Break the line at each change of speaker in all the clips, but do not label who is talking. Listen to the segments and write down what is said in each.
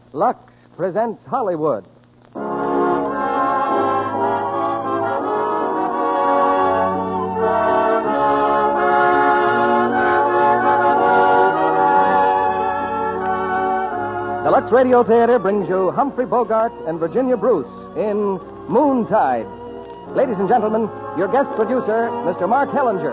Lux presents Hollywood. The Lux Radio Theater brings you Humphrey Bogart and Virginia Bruce in Moontide. Ladies and gentlemen, your guest producer, Mr. Mark Hellinger.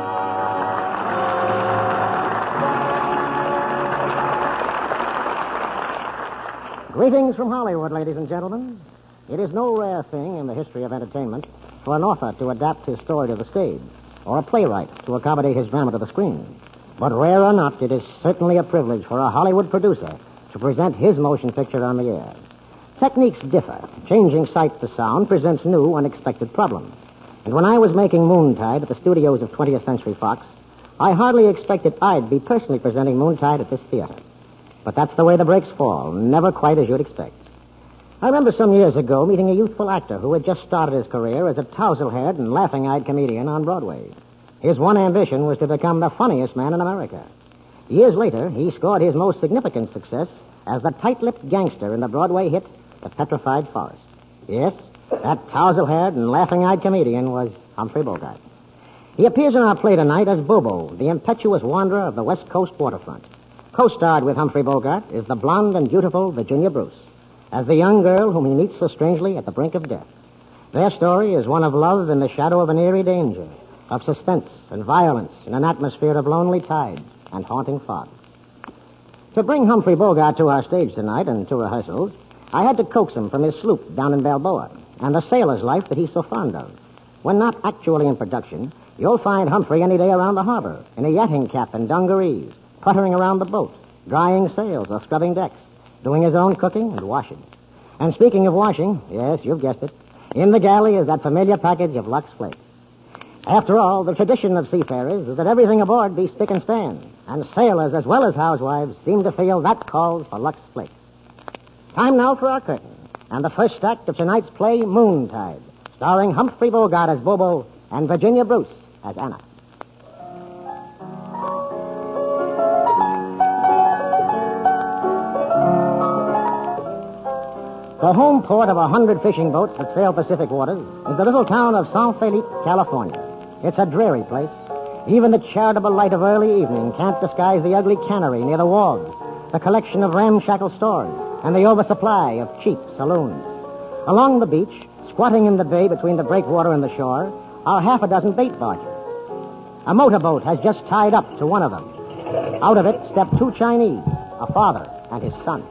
Greetings from Hollywood, ladies and gentlemen. It is no rare thing in the history of entertainment for an author to adapt his story to the stage, or a playwright to accommodate his drama to the screen. But rare or not, it is certainly a privilege for a Hollywood producer to present his motion picture on the air. Techniques differ. Changing sight to sound presents new, unexpected problems. And when I was making Moontide at the studios of 20th Century Fox, I hardly expected I'd be personally presenting Moontide at this theater. But that's the way the breaks fall, never quite as you'd expect. I remember some years ago meeting a youthful actor who had just started his career as a tousle-haired and laughing-eyed comedian on Broadway. His one ambition was to become the funniest man in America. Years later, he scored his most significant success as the tight-lipped gangster in the Broadway hit, The Petrified Forest. Yes, that tousle-haired and laughing-eyed comedian was Humphrey Bogart. He appears in our play tonight as Bobo, the impetuous wanderer of the West Coast waterfront. Co-starred with Humphrey Bogart is the blonde and beautiful Virginia Bruce, as the young girl whom he meets so strangely at the brink of death. Their story is one of love in the shadow of an eerie danger, of suspense and violence in an atmosphere of lonely tides and haunting fog. To bring Humphrey Bogart to our stage tonight and to rehearsals, I had to coax him from his sloop down in Balboa and the sailor's life that he's so fond of. When not actually in production, you'll find Humphrey any day around the harbor in a yachting cap and dungarees, puttering around the boat, drying sails or scrubbing decks, doing his own cooking and washing. And speaking of washing, yes, you've guessed it, in the galley is that familiar package of Lux Flakes. After all, the tradition of seafarers is that everything aboard be spick and span, and sailors as well as housewives seem to feel that calls for Lux Flakes. Time now for our curtain, and the first act of tonight's play, Moontide, starring Humphrey Bogart as Bobo and Virginia Bruce as Anna. The home port of 100 fishing boats that sail Pacific waters is the little town of San Felipe, California. It's a dreary place. Even the charitable light of early evening can't disguise the ugly cannery near the wharves, the collection of ramshackle stores, and the oversupply of cheap saloons. Along the beach, squatting in the bay between the breakwater and the shore, are half a dozen bait barges. A motorboat has just tied up to one of them. Out of it step two Chinese, a father and his son.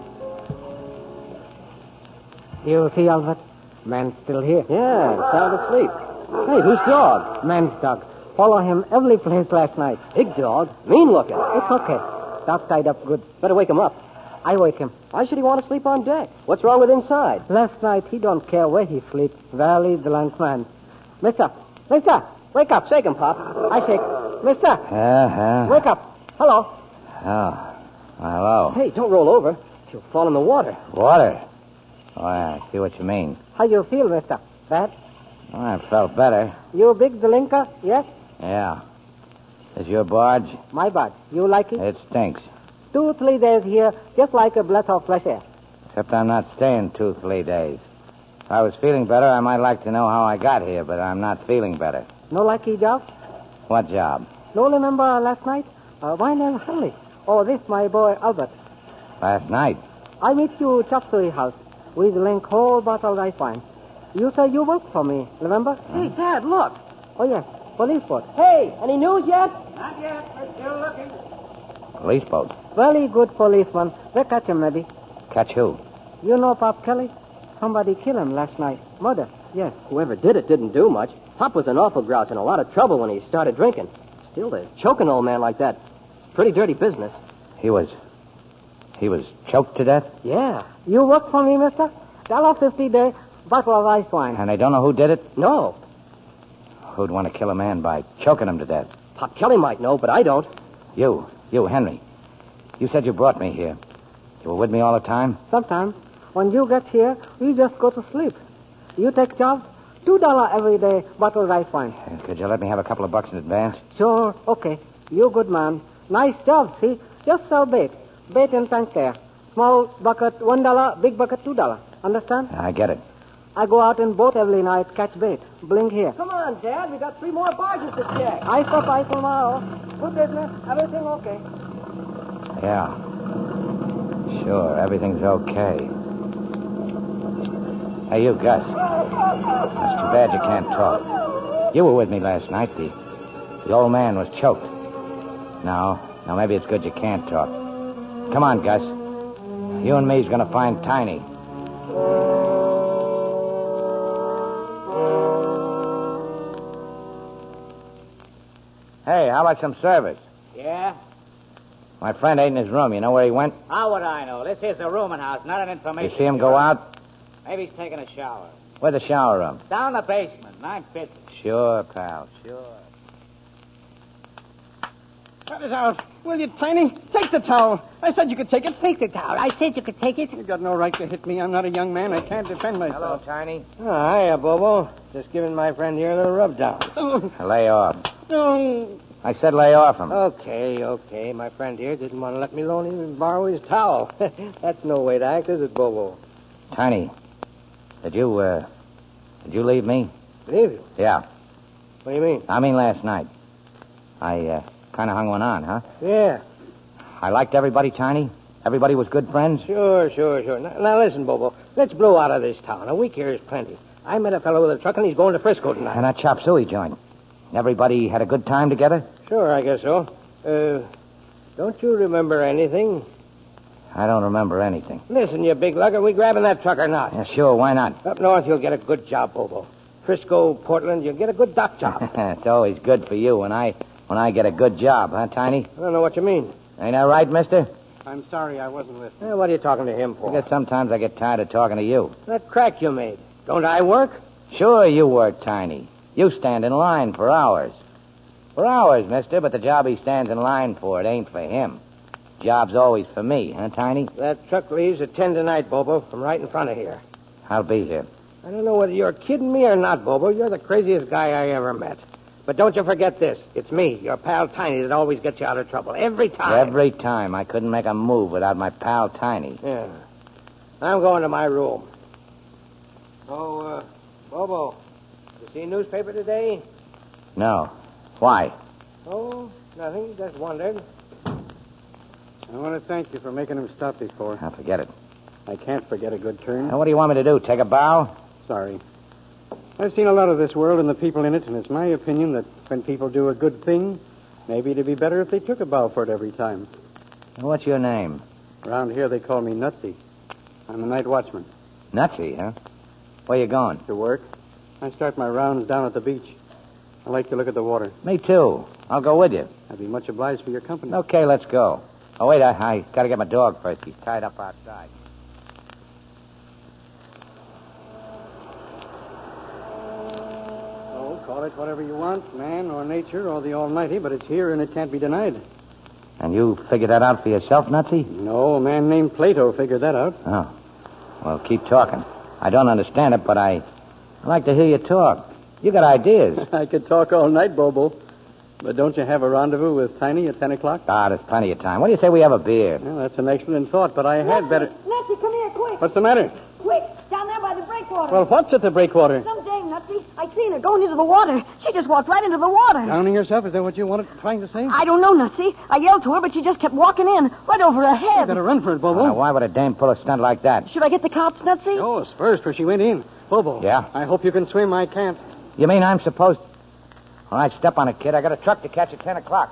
You see, Albert? Man's still here.
Yeah, sound asleep. Hey, whose dog?
Man's dog. Follow him every place last night.
Big dog. Mean looking.
It's okay. Dog tied up good.
Better wake him up.
I wake him.
Why should he want to sleep on deck? What's wrong with inside?
Last night, he don't care where he sleeps. Very drunk man. Mister, wake up.
Shake him, Pop.
I shake. Mister, wake up. Hello.
Oh, hello.
Hey, don't roll over. You'll fall in the water.
Water? Oh, I see what you mean.
How you feel, mister? Bad?
Oh, I felt better.
You big delinquent, yes?
Yeah. Is your barge?
My barge. You like it?
It stinks.
2-3 days here, just like a breath of fresh air.
Except I'm not staying 2-3 days. If I was feeling better, I might like to know how I got here, but I'm not feeling better.
No lucky job?
What job?
No remember last night? My name Henry. Oh, this my boy Albert.
Last night?
I meet you chop suey house. With link whole bottle I find. You say you work for me, remember?
Hey, Dad, look.
Oh, yes. Police boat.
Hey, any news yet?
Not yet. We're still looking.
Police boat.
Very good policeman. They catch him, maybe.
Catch who?
You know Pop Kelly? Somebody killed him last night. Murder. Yes.
Whoever did it didn't do much. Pop was an awful grouch and a lot of trouble when he started drinking. Still, to choke an old man like that, pretty dirty business.
He was choked to death?
Yeah. You work for me, mister? $50 day, bottle of ice wine.
And they don't know who did it?
No.
Who'd want to kill a man by choking him to death?
Pop Kelly might know, but I don't.
You, Henry. You said you brought me here. You were with me all the time?
Sometimes. When you get here, we just go to sleep. You take job, $2 every day, bottle of ice wine.
Could you let me have a couple of bucks in advance?
Sure. Okay. You good man. Nice job, see? Just sell bait. Bait and tank there. Small bucket, $1. Big bucket, $2. Understand?
I get it.
I go out in boat every night, catch bait. Blink here.
Come on, Dad. We got 3 more barges to check.
Ice up, ice tomorrow. Good business. Everything okay.
Yeah. Sure, everything's okay. Hey, you, Gus. It's too bad you can't talk. You were with me last night. The old man was choked. Now, maybe it's good you can't talk. Come on, Gus. You and me's gonna find Tiny. Hey, how about some service?
Yeah?
My friend ain't in his room. You know where he went?
How would I know? This is a rooming house, not an
You
information.
see him go out?
Maybe he's taking a shower.
Where's the shower room?
Down the basement, 950.
Sure, pal, sure.
Cut it out. Will you, Tiny? Take the towel. I said you could take it.
Take the towel. I said you could take it.
You got no right to hit me. I'm not a young man. I can't defend
Hello,
myself.
Tiny.
Oh, hiya, Bobo. Just giving my friend here a little rub down.
Lay off.
Oh.
I said lay off him.
Okay. My friend here didn't want to let me alone even borrow his towel. That's no way to act, is it, Bobo?
Tiny, did you leave me?
Leave you?
Yeah.
What do you mean?
I mean last night. I kind of hung one on, huh?
Yeah.
I liked everybody, Tiny. Everybody was good friends.
Sure. Now listen, Bobo. Let's blow out of this town. A week here is plenty. I met a fellow with a truck, and he's going to Frisco tonight.
And that chop suey joint. Everybody had a good time together?
Sure, I guess so. Don't you remember anything?
I don't remember anything.
Listen, you big lugger, we grabbing that truck or not?
Yeah, sure, why not?
Up north, you'll get a good job, Bobo. Frisco, Portland, you'll get a good dock job.
It's always good for you when I get a good job, huh, Tiny?
I don't know what you mean.
Ain't that right, mister?
I'm sorry I wasn't listening. What are you talking to him for?
I guess sometimes I get tired of talking to you.
That crack you made. Don't I work?
Sure, you work, Tiny. You stand in line for hours. For hours, mister, but the job he stands in line for, it ain't for him. Job's always for me, huh, Tiny?
That truck leaves at 10 tonight, Bobo, from right in front of here.
I'll be here.
I don't know whether you're kidding me or not, Bobo. You're the craziest guy I ever met. But don't you forget this. It's me, your pal Tiny, that always gets you out of trouble. Every time.
Every time. I couldn't make a move without my pal Tiny.
Yeah. I'm going to my room. Oh, Bobo, you see a newspaper today?
No. Why?
Oh, nothing. Just wondered.
I want to thank you for making him stop before.
I'll forget it.
I can't forget a good turn.
Now, what do you want me to do? Take a bow?
Sorry. I've seen a lot of this world and the people in it, and it's my opinion that when people do a good thing, maybe it'd be better if they took a bow for it every time.
What's your name?
Around here, they call me Nutsy. I'm the night watchman.
Nutsy, huh? Where you going?
To work. I start my rounds down at the beach. I like to look at the water.
Me too. I'll go with you.
I'd be much obliged for your company.
Okay, let's go. Oh, wait, I got to get my dog first. He's tied up outside.
Oh, call it whatever you want, man or nature or the Almighty, but it's here and it can't be denied.
And you figured that out for yourself, Nutsy?
No, a man named Plato figured that out.
Oh. Well, keep talking. I don't understand it, but I like to hear you talk. You got ideas.
I could talk all night, Bobo. But don't you have a rendezvous with Tiny at 10 o'clock?
Ah, there's plenty of time. What do you say we have a beer?
Well, that's an excellent thought, but I had better...
Nutsy, come here, quick.
What's the matter?
Quick, down there by the breakwater.
Well, what's at the breakwater?
Some dame, Nutsy. I seen her going into the water. She just walked right into the water.
Drowning herself? Is that what you wanted trying to say?
I don't know, Nutsy. I yelled to her, but she just kept walking in, right over her head.
Better run for it, Bobo.
Now, why would a dame pull a stunt like that?
Should I get the cops, Nutsy?
Oh, first, where she went in. Bobo.
Yeah?
I hope you can swim. I can't.
You mean I'm supposed... All right, step on it, kid. I got a truck to catch at 10 o'clock.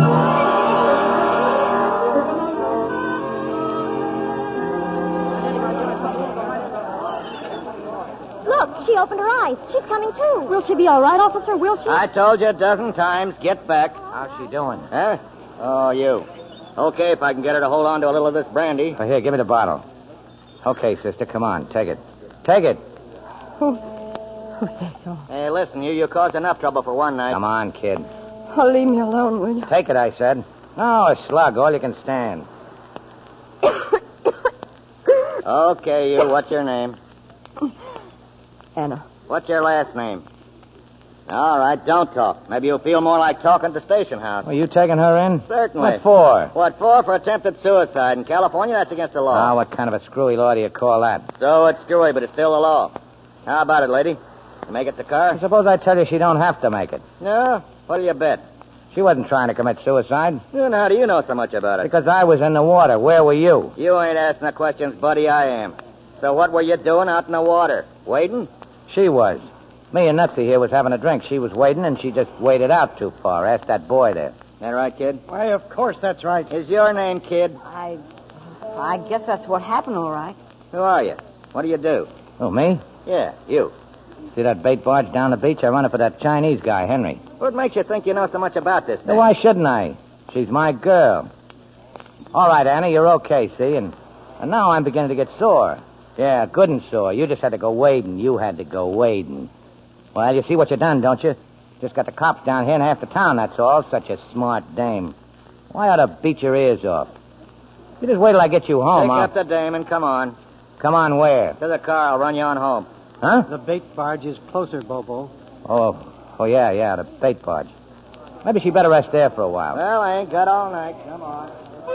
Look, she opened her eyes. She's coming too.
Will she be all right, officer? Will she?
I told you a dozen times, get back.
How's she doing?
Huh? Oh, you. Okay, if I can get her to hold on to a little of this brandy.
Oh, here, give me the bottle. Okay, sister, come on. Take it. Take it.
Who says so?
Hey, listen, you caused enough trouble for one night.
Come on, kid.
Oh, leave me alone, will you?
Take it, I said. No, a slug, all you can stand.
Okay, you, what's your name?
Anna.
What's your last name? All right, don't talk. Maybe you'll feel more like talking at the station house.
Are you taking her in?
Certainly.
What for?
What for? For attempted suicide. In California, that's against the law.
Oh, what kind of a screwy law do you call that?
So it's screwy, but it's still the law. How about it, lady? You make it the car?
Suppose I tell you she don't have to make it.
No? What do you bet?
She wasn't trying to commit suicide.
Then how do you know so much about it?
Because I was in the water. Where were you?
You ain't asking the questions, buddy. I am. So what were you doing out in the water? Wading?
She was. Me and Nutsy here was having a drink. She was wading, and she just waded out too far. Ask that boy there.
That right, kid?
Why, of course that's right.
Is your name Kid?
I guess that's what happened, all right.
Who are you? What do you do?
Oh, me?
Yeah, you.
See that bait barge down the beach? I run it for that Chinese guy, Henry.
What makes you think you know so much about this thing?
Now, why shouldn't I? She's my girl. All right, Annie, you're okay, see? And now I'm beginning to get sore. Yeah, good and sore. You just had to go wading. You had to go wading. Well, you see what you done, don't you? Just got the cops down here and half the town, that's all. Such a smart dame. Why ought to beat your ears off? You just wait till I get you home.
Pick up the dame and come on.
Come on where?
To the car. I'll run you on home.
Huh?
The bait barge is closer, Bobo.
Oh, yeah, the bait barge. Maybe she better rest there for a while.
Well, I ain't got all night. Come on.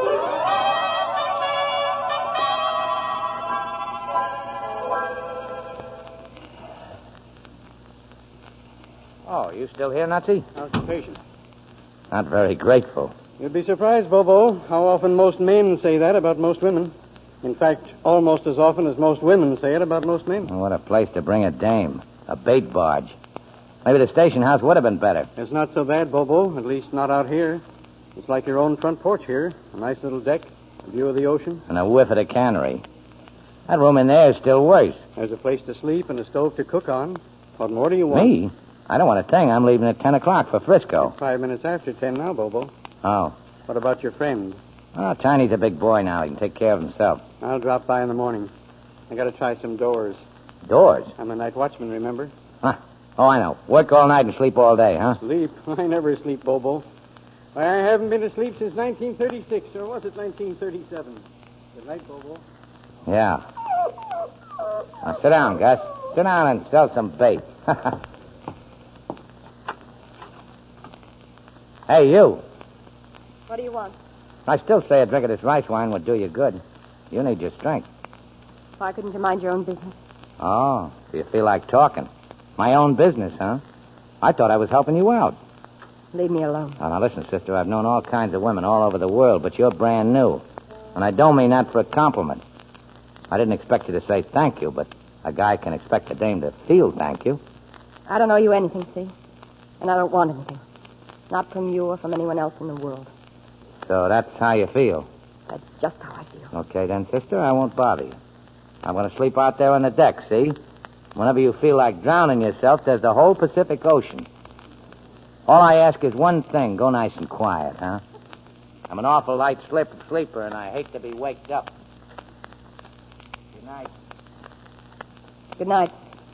Oh, you still here, Nutsy?
Occupation.
Not very grateful.
You'd be surprised, Bobo, how often most men say that about most women. In fact, almost as often as most women say it about most men.
What a place to bring a dame. A bait barge. Maybe the station house would have been better.
It's not so bad, Bobo, at least not out here. It's like your own front porch here. A nice little deck, a view of the ocean.
And a whiff of the cannery. That room in there is still worse.
There's a place to sleep and a stove to cook on. What more do you want?
Me? I don't want a thing. I'm leaving at 10 o'clock for Frisco.
5 minutes after 10 now, Bobo.
Oh.
What about your friend?
Oh, Tiny's a big boy now. He can take care of himself.
I'll drop by in the morning. I got to try some doors.
Doors?
I'm a night watchman, remember?
Huh. Oh, I know. Work all night and sleep all day, huh?
Sleep? I never sleep, Bobo. Why, I haven't been to sleep since 1936, or was it 1937? Good night, Bobo.
Yeah. Now, sit down, Gus. Sit down and sell some bait. Hey, you.
What do you want?
I still say a drink of this rice wine would do you good. You need your strength.
Why couldn't you mind your own business?
Oh, so you feel like talking. My own business, huh? I thought I was helping you out.
Leave me alone.
Oh, now listen, sister, I've known all kinds of women all over the world, but you're brand new. And I don't mean that for a compliment. I didn't expect you to say thank you, but a guy can expect a dame to feel thank you.
I don't owe you anything, see? And I don't want anything. Not from you or from anyone else in the world.
So that's how you feel.
That's just how I feel.
Okay, then, sister, I won't bother you. I'm going to sleep out there on the deck, see? Whenever you feel like drowning yourself, there's the whole Pacific Ocean. All I ask is one thing. Go nice and quiet, huh? I'm an awful light sleeper, and I hate to be waked up. Good night.
Good night.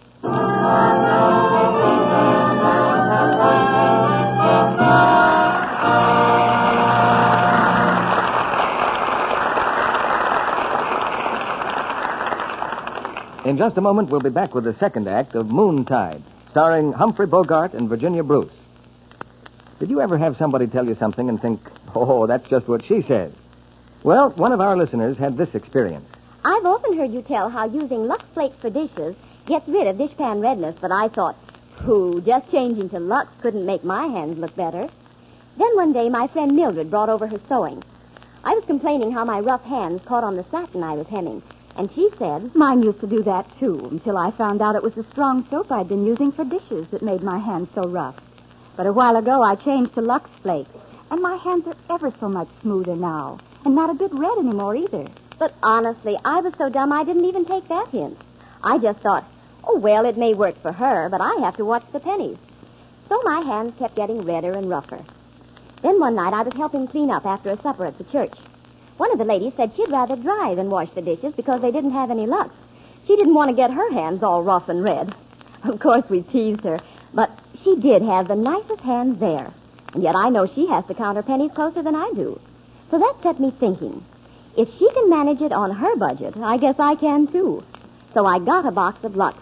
In just a moment, we'll be back with the second act of Moontide, starring Humphrey Bogart and Virginia Bruce. Did you ever have somebody tell you something and think, oh, that's just what she said? Well, one of our listeners had this experience.
I've often heard you tell how using Lux Flakes for dishes gets rid of dishpan redness, but I thought, just changing to Lux couldn't make my hands look better. Then one day, my friend Mildred brought over her sewing. I was complaining how my rough hands caught on the satin I was hemming. And she said,
mine used to do that, too, until I found out it was the strong soap I'd been using for dishes that made my hands so rough. But a while ago, I changed to Lux Flakes, and my hands are ever so much smoother now, and not a bit red anymore either.
But honestly, I was so dumb I didn't even take that hint. I just thought, well, it may work for her, but I have to watch the pennies. So my hands kept getting redder and rougher. Then one night, I was helping clean up after a supper at the church. One of the ladies said she'd rather dry than wash the dishes because they didn't have any Lux. She didn't want to get her hands all rough and red. Of course, we teased her, but she did have the nicest hands there. And yet I know she has to count her pennies closer than I do. So that set me thinking. If she can manage it on her budget, I guess I can too. So I got a box of Lux.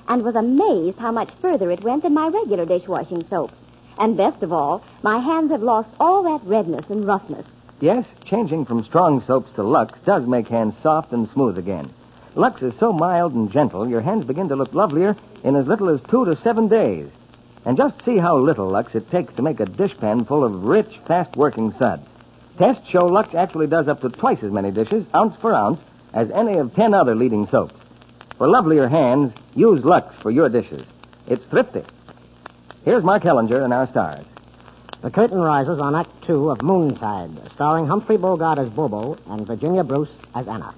and was amazed how much further it went than my regular dishwashing soap. And best of all, my hands have lost all that redness and roughness.
Yes, changing from strong soaps to Lux does make hands soft and smooth again. Lux is so mild and gentle, your hands begin to look lovelier in as little as 2 to 7 days. And just see how little Lux it takes to make a dishpan full of rich, fast-working suds. Tests show Lux actually does up to twice as many dishes, ounce for ounce, as any of 10 other leading soaps. For lovelier hands, use Lux for your dishes. It's thrifty. Here's Mark Hellinger and our stars.
The curtain rises on Act 2 of Moontide, starring Humphrey Bogart as Bobo and Virginia Bruce as Anna.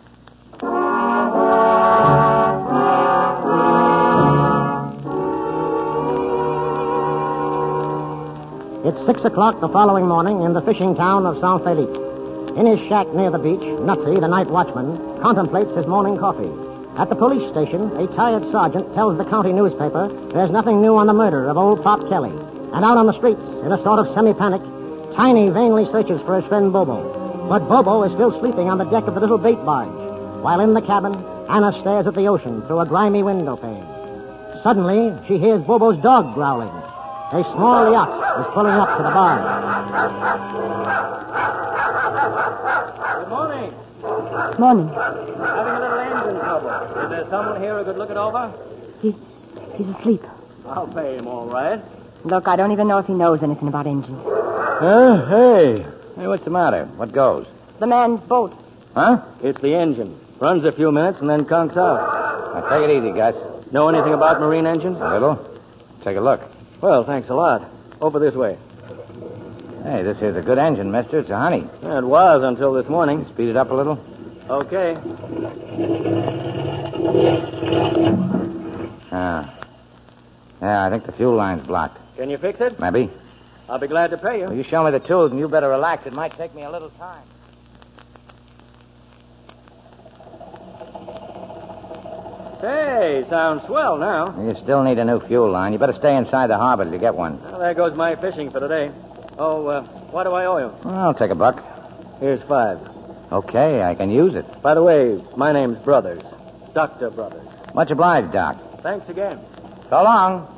It's 6 o'clock the following morning in the fishing town of Saint Felipe. In his shack near the beach, Nutsy, the night watchman, contemplates his morning coffee. At the police station, a tired sergeant tells the county newspaper there's nothing new on the murder of old Pop Kelly. And out on the streets, in a sort of semi-panic, Tiny vainly searches for his friend Bobo. But Bobo is still sleeping on the deck of the little bait barge, while in the cabin, Anna stares at the ocean through a grimy window pane. Suddenly, she hears Bobo's dog growling. A small yacht is pulling up to the barge.
Good morning.
Morning.
Having a little engine trouble. Is there someone here who could look it over?
He's asleep.
I'll pay him all right.
Look, I don't even know if he knows anything about engines.
Hey, what's the matter? What goes?
The man's boat.
Huh?
It's the engine. Runs a few minutes and then conks out.
Now, take it easy, Gus.
Know anything about marine engines?
A little. Take a look.
Well, thanks a lot. Over this way.
Hey, this here's a good engine, mister. It's a honey.
Yeah, it was until this morning.
Speed it up a little.
Okay.
Yeah, I think the fuel line's blocked.
Can you fix it?
Maybe.
I'll be glad to pay you.
Well, you show me the tools, and you better relax. It might take me a little time.
Hey, sounds swell now.
You still need a new fuel line. You better stay inside the harbor till you get one.
Well, there goes my fishing for today. Oh, what do I owe you?
Well, I'll take $1.
Here's 5.
Okay, I can use it.
By the way, my name's Brothers. Dr. Brothers.
Much obliged, Doc.
Thanks again.
So long.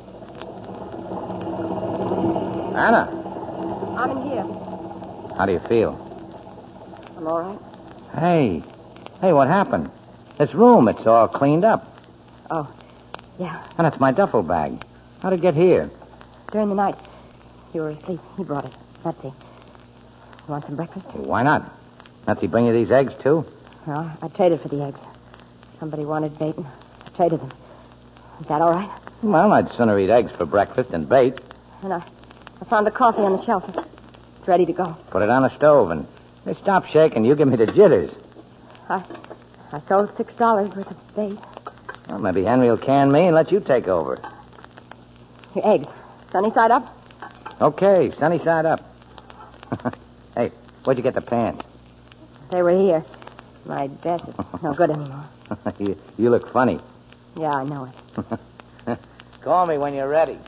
Anna,
I'm in here.
how do you feel?
I'm all right.
Hey, what happened? This room, it's all cleaned up.
Oh, yeah.
And it's my duffel bag. How'd it get here?
During the night, you were asleep. He brought it. That's it. You want some breakfast?
Why not? Does he bring you these eggs, too?
No, I traded for the eggs. Somebody wanted bait, and I traded them. Is that all right?
Well, I'd sooner eat eggs for breakfast than bait.
And I found the coffee on the shelf. It's ready to go.
Put it on the stove and... Hey, stop shaking. You give me the jitters.
I sold $6 worth of bait.
Well, maybe Henry will can me and let you take over.
Your eggs. Sunny side up?
Okay, sunny side up. Hey, where'd you get the pants?
They were here. My dress is no good anymore.
you look funny.
Yeah, I know it.
Call me when you're ready.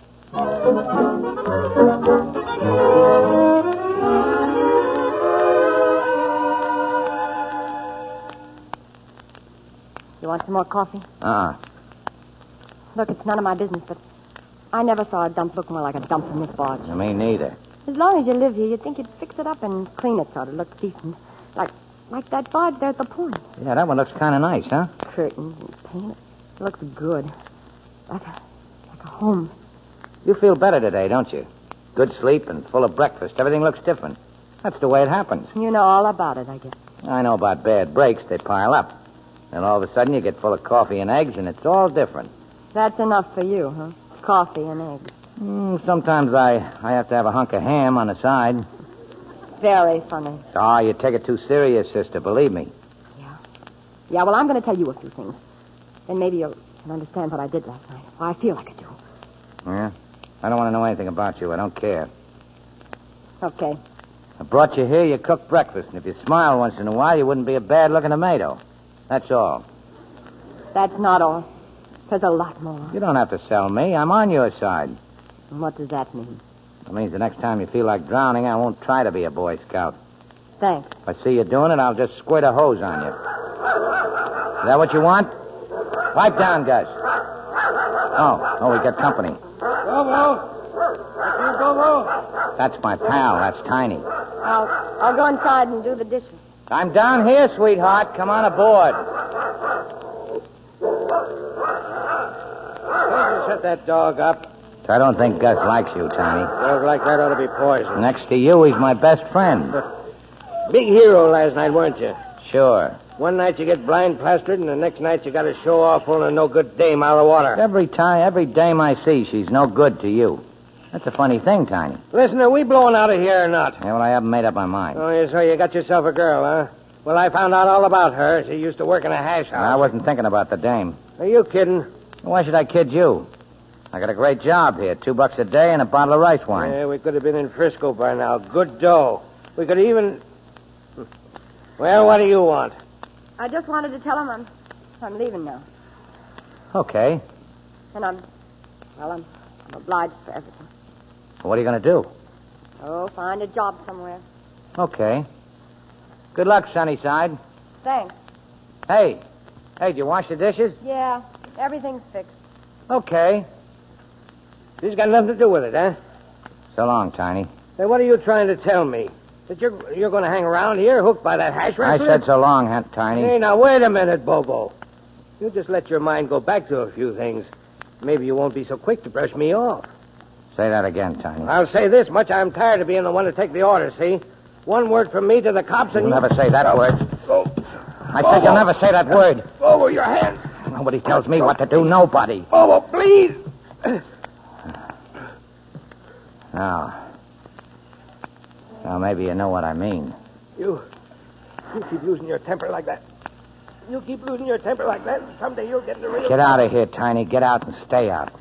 You want some more coffee?
Uh-uh.
Look, it's none of my business, but I never saw a dump look more like a dump than this barge.
Me neither.
As long as you live here, you'd think you'd fix it up and clean it so it looks decent. Like that barge there at the point.
Yeah, that one looks kind of nice, huh?
Curtains and paint. It looks good. Like a home.
You feel better today, don't you? Good sleep and full of breakfast. Everything looks different. That's the way it happens.
You know all about it, I guess.
I know about bad breaks. They pile up. And all of a sudden you get full of coffee and eggs, and it's all different.
That's enough for you, huh? Coffee and eggs.
Sometimes I have to have a hunk of ham on the side.
Very funny.
Oh, you take it too serious, sister. Believe me.
Yeah, well, I'm going to tell you a few things. Then maybe you'll understand what I did last night. I feel like I do.
Yeah? I don't want to know anything about you. I don't care.
Okay.
I brought you here, you cooked breakfast. And if you smile once in a while, you wouldn't be a bad-looking tomato. That's all.
That's not all. There's a lot more.
You don't have to sell me. I'm on your side.
And what does that mean?
It means the next time you feel like drowning, I won't try to be a Boy Scout.
Thanks.
If I see you doing it, I'll just squirt a hose on you. Is that what you want? Pipe down, Gus. Oh, we got company.
Bobo! That's you, Bobo?
That's my pal. That's Tiny.
I'll go inside and do the dishes.
I'm down here, sweetheart. Come on aboard.
Shut that dog up.
I don't think Gus likes you, Tiny.
Dog like that ought to be poisoned.
Next to you, he's my best friend.
Big hero last night, weren't you?
Sure.
One night you get blind plastered, and the next night you got to show off pulling a no-good dame out of the water.
Every dame I see, she's no good to you. That's a funny thing, Tiny.
Listen, are we blowing out of here or not?
Yeah, well, I haven't made up my mind.
Oh, so you got yourself a girl, huh? Well, I found out all about her. She used to work in a hash house.
I wasn't thinking about the dame.
Are you kidding?
Why should I kid you? I got a great job here. $2 a day and a bottle of rice wine.
Yeah, we could have been in Frisco by now. Good dough. We could even... Well, what do you want?
I just wanted to tell him I'm leaving now.
Okay.
And I'm obliged for everything.
What are you going to do?
Oh, find a job somewhere.
Okay. Good luck, Sunnyside.
Thanks.
Hey, did you wash the dishes?
Yeah, everything's fixed.
Okay.
This got nothing to do with it, huh?
So long, Tiny.
Hey, what are you trying to tell me? That you're going to hang around here hooked by that hash
I
wrestler?
said so long, Tiny.
Hey, now, wait a minute, Bobo. You just let your mind go back to a few things. Maybe you won't be so quick to brush me off.
Say that again, Tiny.
I'll say this much. I'm tired of being the one to take the orders, see? One word from me to the cops and...
You'll never say that word.
Oh.
I said you'll never say that word.
Bobo, your hand.
Nobody tells me what to do. Nobody.
Bobo, please.
Now, maybe you know what I mean.
You keep losing your temper like that. You keep losing your temper like that, and someday you'll get in the real...
Get out of here, Tiny. Get out and stay out.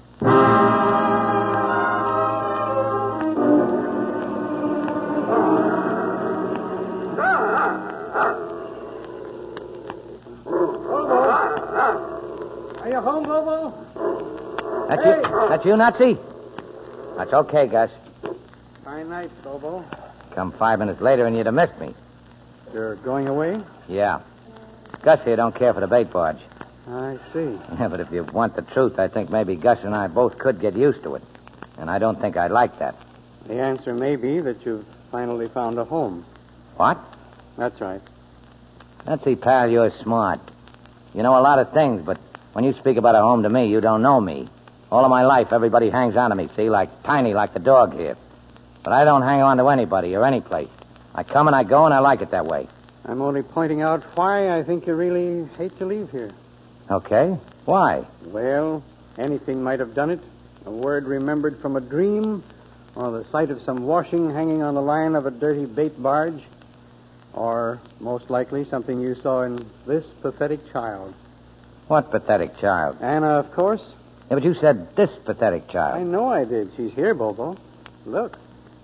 Are you home, Bobo?
That's you, Nazi? That's okay, Gus.
Fine night, Bobo.
Come 5 minutes later and you'd have missed me.
You're going away?
Yeah. Gus here don't care for the bait barge.
I see.
Yeah, but if you want the truth, I think maybe Gus and I both could get used to it. And I don't think I'd like that.
The answer may be that you've finally found a home.
What?
That's right.
Nazi, pal, you're smart. You know a lot of things, but when you speak about a home to me, you don't know me. All of my life, everybody hangs on to me, see, like Tiny, like the dog here. But I don't hang on to anybody or any place. I come and I go, and I like it that way.
I'm only pointing out why I think you really hate to leave here.
Okay. Why?
Well, anything might have done it. A word remembered from a dream, or the sight of some washing hanging on the line of a dirty bait barge, or, most likely, something you saw in this pathetic child.
What pathetic child?
Anna, of course.
Yeah, but you said this pathetic child.
I know I did. She's here, Bobo. Look.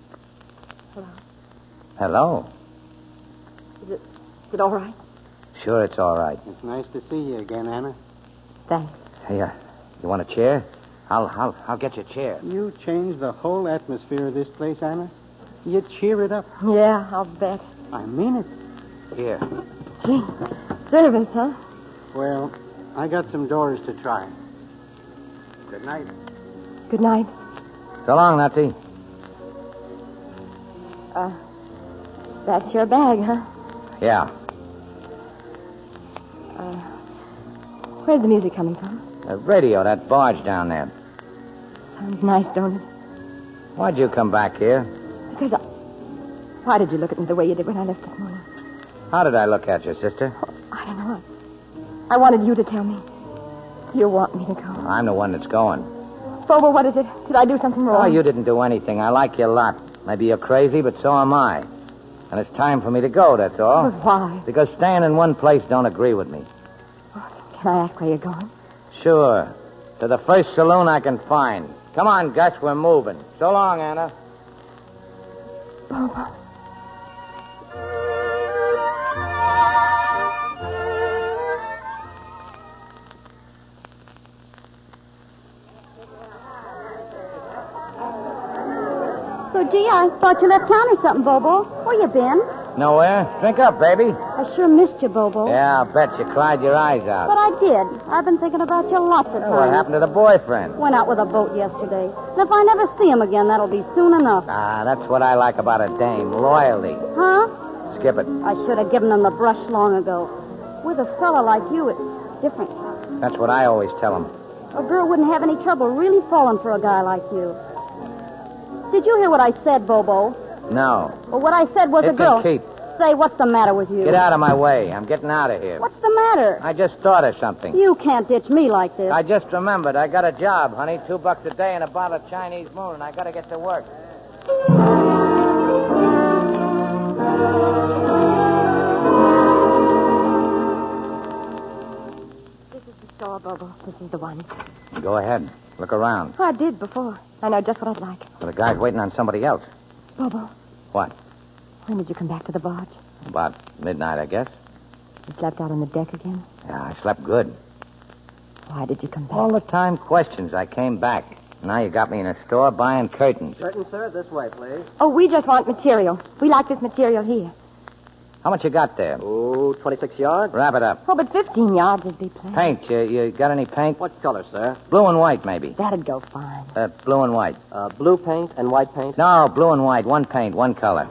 Hello.
Is it all right?
Sure, it's all right.
It's nice to see you again, Anna.
Thanks.
Hey, you want a chair? I'll get you a chair.
You changed the whole atmosphere of this place, Anna. You cheer it up.
Yeah, I'll bet.
I mean it.
Here.
Gee, service, huh?
Well, I got some doors to try. Good night.
Good night.
So long, Nazi.
That's your bag, huh?
Yeah.
Where's the music coming from?
The radio, that barge down there.
Sounds nice, don't it?
Why'd you come back here?
Because Why did you look at me the way you did when I left this morning?
How did I look at you, sister?
Oh, I don't know. I wanted you to tell me. Do you want me to go?
I'm the one that's going.
Bobo, what is it? Did I do something wrong?
Oh, you didn't do anything. I like you a lot. Maybe you're crazy, but so am I. And it's time for me to go, that's all.
But why?
Because staying in one place don't agree with me.
Can I ask where you're going?
Sure. To the first saloon I can find. Come on, Gus, we're moving. So long, Anna.
Bobo.
So, gee, I thought you left town or something, Bobo. Where you been?
Nowhere. Drink up, baby.
I sure missed you, Bobo.
Yeah, I'll bet you cried your eyes out.
But I did. I've been thinking about you lots of times.
What happened to the boyfriend?
Went out with a boat yesterday. And if I never see him again, that'll be soon enough.
Ah, that's what I like about a dame. Loyalty.
Huh?
Skip it.
I should have given him the brush long ago. With a fella like you, it's different.
That's what I always tell him.
A girl wouldn't have any trouble really falling for a guy like you. Did you hear what I said, Bobo?
No.
Well, what I said was
It
a girl.
can keep.
Say, what's the matter with you?
Get out of my way. I'm getting out of here.
What's the matter?
I just thought of something.
You can't ditch me like this.
I just remembered. I got a job, honey. $2 a day and a bottle of Chinese moon, and I got to get to work.
This is the store, Bobo. This is the one.
Go ahead. Look around.
Oh, I did before. I know just what I'd like.
Well, the guy's waiting on somebody else.
Bobo,
What?
when did you come back to the barge?
About midnight, I guess.
You slept out on the deck again?
Yeah, I slept good.
Why did you come back?
All the time questions. I came back. Now you got me in a store buying curtains.
Curtain, sir. This way, please.
Oh, we just want material. We like this material here.
How much you got there?
Oh, 26 yards.
Wrap it up.
Oh, but 15 yards would be plenty.
Paint. You got any paint?
What color, sir?
Blue and white, maybe.
That'd go fine.
Blue and white.
Blue paint and white paint?
No, blue and white. One paint, one color.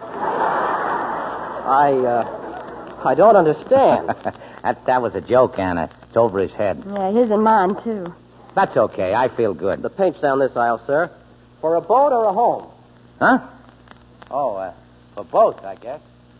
I don't understand.
That was a joke, Anna. It's over his head.
Yeah, his and mine, too.
That's okay. I feel good.
The paint's down this aisle, sir. For a boat or a home?
Huh? Oh, for both, I guess.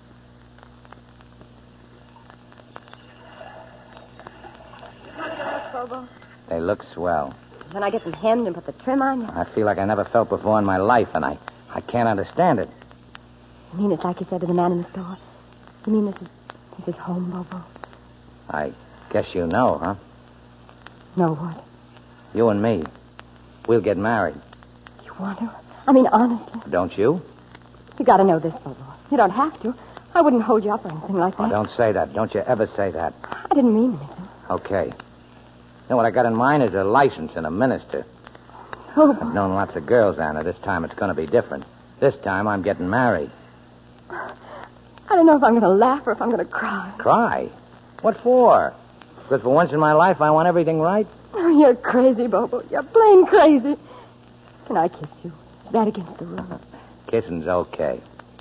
Bobo.
They look swell.
When I get them hemmed and put the trim on you.
I feel like I never felt before in my life, and I can't understand it.
You mean it's like you said to the man in the store? You mean this is home, Bobo?
I guess you know, huh?
No, what?
You and me. We'll get married.
You want to? I mean, honestly.
Don't you?
You got to know this, Bobo. You don't have to. I wouldn't hold you up or anything like that.
Oh, don't say that. Don't you ever say that.
I didn't mean anything.
Okay. You know what I got in mind is a license and a minister.
Oh,
I've known lots of girls, Anna. This time it's going to be different. This time I'm getting married.
I don't know if I'm going to laugh or if I'm going to cry.
Cry? What for? Because for once in my life I want everything right?
Oh, you're crazy, Bobo. You're plain crazy. Can I kiss you? Is that against the rules?
Kissing's okay.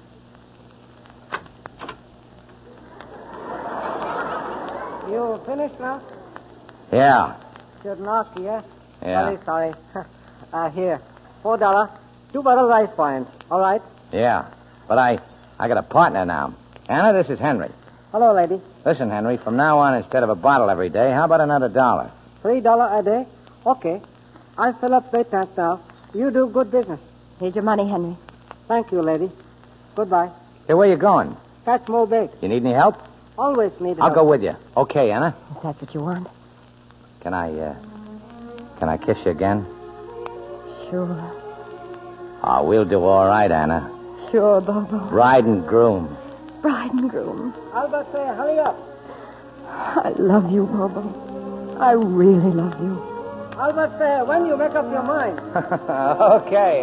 You finished now?
Yeah.
Shouldn't ask you, yeah?
Yeah.
Sorry. Here. $4. 2 bottles of ice wine. All right?
Yeah. But I got a partner now. Anna, this is Henry.
Hello, lady.
Listen, Henry, from now on, instead of a bottle every day, how about another $1?
$3 a day? Okay. I'll fill up the tank now. You do good business.
Here's your money, Henry.
Thank you, lady. Goodbye.
Hey, where you going?
Catch more bait.
You need any help?
Always need
I'll
help.
go with you. Okay, Anna.
If that's what you want.
Can I kiss you again?
Sure.
Oh, we'll do all right, Anna.
Sure, Bobo.
Bride and groom.
Bride and groom.
Albert, say, hurry up.
I love you, Bobo. I really love you.
Albert, say, when you make up your mind.
Okay.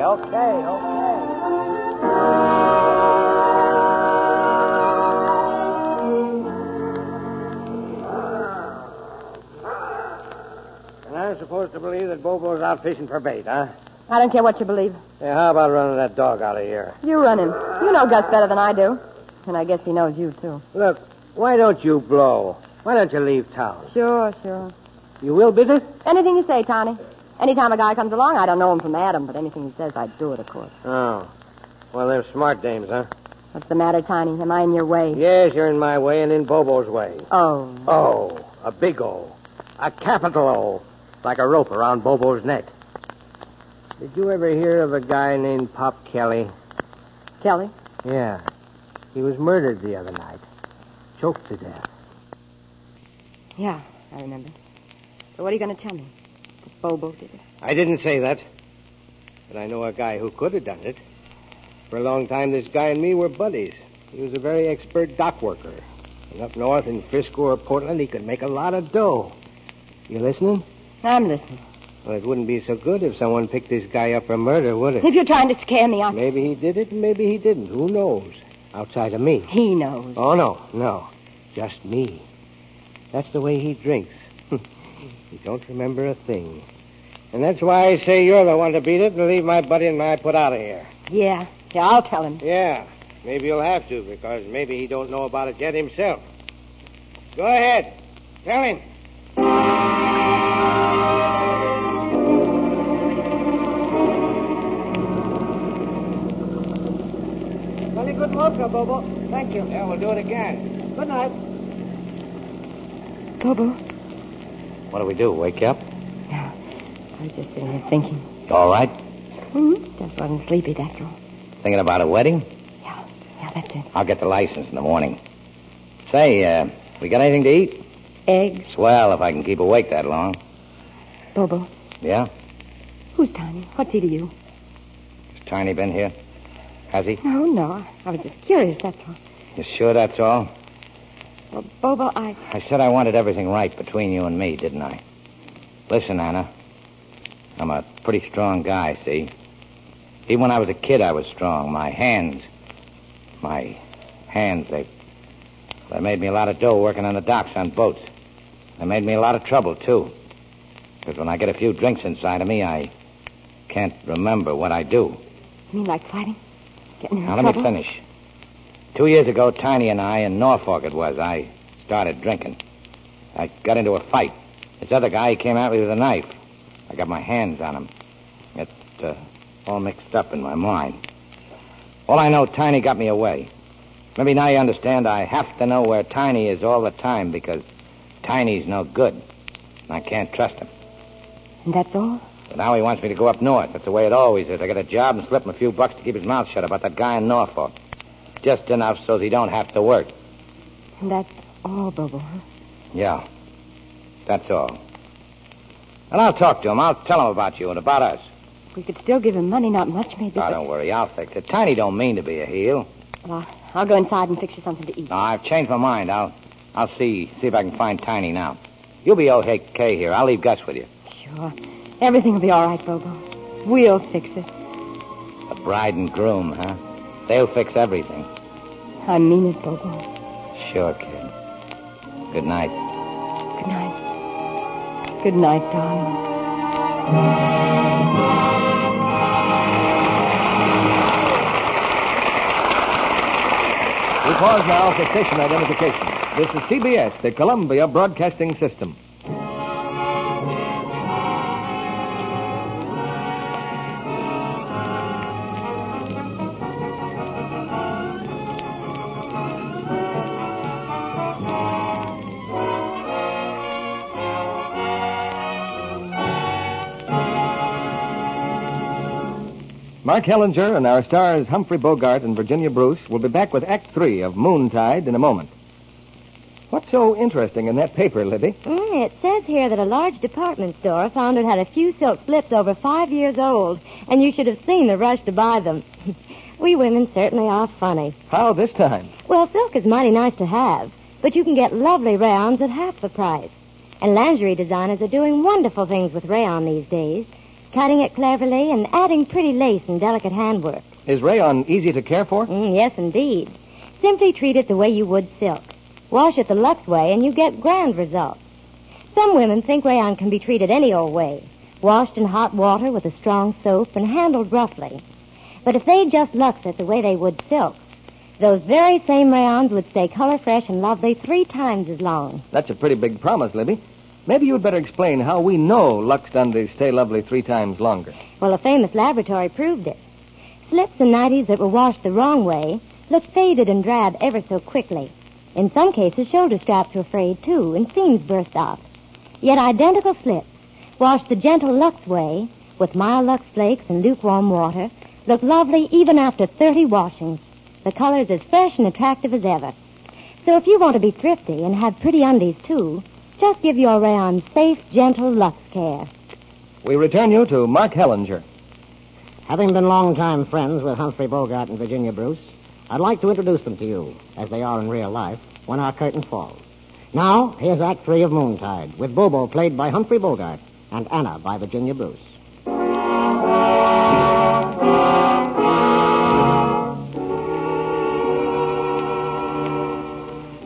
And I'm supposed to believe that Bobo's out fishing for bait, huh?
I don't care what you believe.
Hey, how about running that dog out of here?
You run him. You know Gus better than I do. And I guess he knows you, too.
Look, why don't you blow? Why don't you leave town?
Sure.
You will visit?
Anything you say, Tony. Anytime a guy comes along, I don't know him from Adam, but anything he says, I'd do it, of course.
Oh. Well, they're smart dames, huh?
What's the matter, Tiny? Am I in your way?
Yes, you're in my way and in Bobo's way.
Oh.
Oh, a big O. A capital O. Like a rope around Bobo's neck. Did you ever hear of a guy named Pop Kelly?
Kelly?
Yeah. He was murdered the other night. Choked to death.
Yeah, I remember. So what are you going to tell me? That Bobo did it?
I didn't say that. But I know a guy who could have done it. For a long time, this guy and me were buddies. He was a very expert dock worker. And up north in Frisco or Portland, he could make a lot of dough. You listening?
I'm listening.
Well, it wouldn't be so good if someone picked this guy up for murder, would it?
If you're trying to scare me,
Maybe he did it and maybe he didn't. Who knows? Outside of me.
He knows.
Oh, no. Just me. That's the way he drinks. He don't remember a thing. And that's why I say you're the one to beat it and leave my buddy and I put out of here.
Yeah, I'll tell him.
Yeah, maybe you'll have to, because maybe he don't know about it yet himself. Go ahead. Tell him.
Very good vodka, Bobo. Thank you.
Yeah, we'll do it again.
Good night.
Bobo.
What do we do, wake you up?
Yeah, I was just sitting here thinking.
You all right?
Just wasn't sleepy, that's all.
Thinking about a wedding?
Yeah, that's it.
I'll get the license in the morning. Say, we got anything to eat?
Eggs.
Swell, if I can keep awake that long.
Bobo.
Yeah?
Who's Tiny? What's he to you?
Has Tiny been here? Has he?
No. I was just curious, that's all.
You sure that's all?
Well, Bobo,
I said I wanted everything right between you and me, didn't I? Listen, Anna. I'm a pretty strong guy, see? Even when I was a kid, I was strong. My hands, they made me a lot of dough working on the docks on boats. They made me a lot of trouble, too. Because when I get a few drinks inside of me, I can't remember what I do.
You mean like fighting? Getting in
Now,
trouble?
let me finish. 2 years ago, Tiny and I, in Norfolk it was, I started drinking. I got into a fight. This other guy, he came at me with a knife. I got my hands on him. It's all mixed up in my mind. All I know, Tiny got me away. Maybe now you understand I have to know where Tiny is all the time because Tiny's no good. And I can't trust him.
And that's all?
But now he wants me to go up north. That's the way it always is. I get a job and slip him a few bucks to keep his mouth shut about that guy in Norfolk. Just enough so he don't have to work.
And that's all, Bobo, huh?
Yeah. That's all. And I'll talk to him. I'll tell him about you and about us.
We could still give him money, not much, maybe.
Oh, don't worry. I'll fix it. Tiny don't mean to be a heel.
Well, I'll go inside and fix you something to eat.
No, I've changed my mind. I'll see if I can find Tiny now. You'll be okay here. I'll leave Gus with you.
Sure. Everything will be all right, Bobo. We'll fix it.
The bride and groom, huh? They'll fix everything.
I mean it, Bobo.
Sure, kid. Good night.
Good night. Good night, darling.
We pause now for station identification. This is CBS, the Columbia Broadcasting System. Mark Hellinger and our stars Humphrey Bogart and Virginia Bruce will be back with Act 3 of Moontide in a moment. What's so interesting in that paper, Libby?
It says here that a large department store found it had a few silk slips over 5 years old, and you should have seen the rush to buy them. We women certainly are funny.
How this time?
Well, silk is mighty nice to have, but you can get lovely rayons at half the price. And lingerie designers are doing wonderful things with rayon these days, cutting it cleverly and adding pretty lace and delicate handwork.
Is rayon easy to care for?
Yes, indeed. Simply treat it the way you would silk. Wash it the Lux way, and you get grand results. Some women think rayon can be treated any old way, washed in hot water with a strong soap and handled roughly. But if they just Lux it the way they would silk, those very same rayons would stay color fresh and lovely 3 times as long.
That's a pretty big promise, Libby. Maybe you'd better explain how we know Lux Dundies stay lovely 3 times longer.
Well, a famous laboratory proved it. Slips and nighties that were washed the wrong way look faded and drab ever so quickly. In some cases, shoulder straps were frayed, too, and seams burst out. Yet identical slips, washed the gentle Lux way, with mild Lux flakes and lukewarm water, look lovely even after 30 washings. The color's as fresh and attractive as ever. So if you want to be thrifty and have pretty undies, too, just give your rayon safe, gentle Lux care.
We return you to Mark Hellinger.
Having been longtime friends with Humphrey Bogart and Virginia Bruce, I'd like to introduce them to you, as they are in real life, when our curtain falls. Now, here's Act 3 of Moontide, with Bobo played by Humphrey Bogart and Anna by Virginia Bruce.